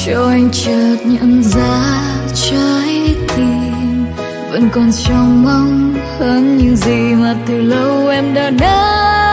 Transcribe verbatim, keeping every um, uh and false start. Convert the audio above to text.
cho anh chợt nhận ra trái tim vẫn còn trong mong hơn những gì mà từ lâu em đã nói.